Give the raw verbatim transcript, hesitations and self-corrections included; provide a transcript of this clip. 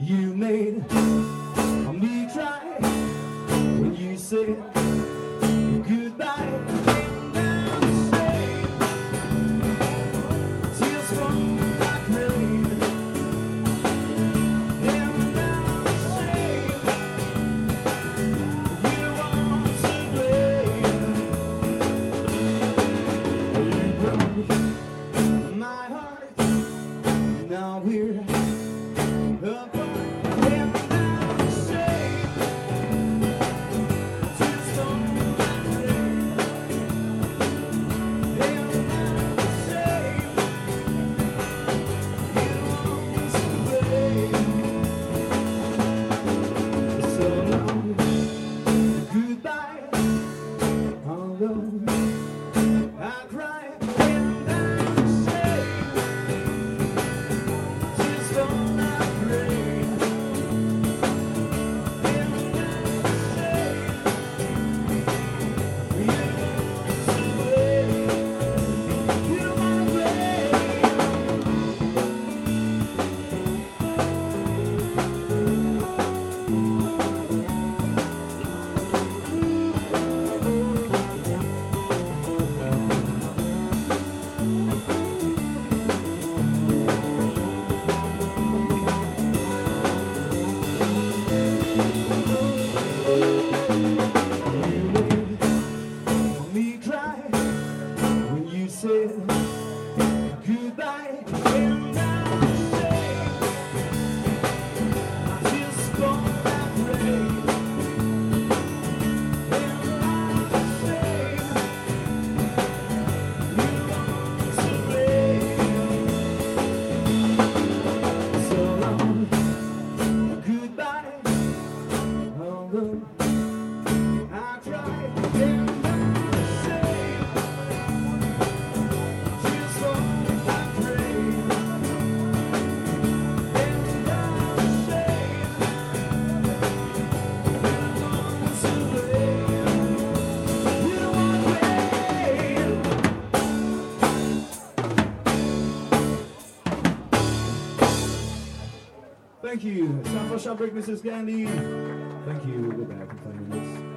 You made me cry when you said goodbye. And I'm ashamed, tears from my rain. And I'm ashamed, you are to blame. You broke my heart, now we're apart. Goodbye, and I'm ashamed, tears from my rain. And I'm ashamed, you are to blame. So long, goodbye, although I cried. And I'm ashamed, tears from Thank you. It's time for a short break, Missus Gandhi. Thank you. We'll go back and play this.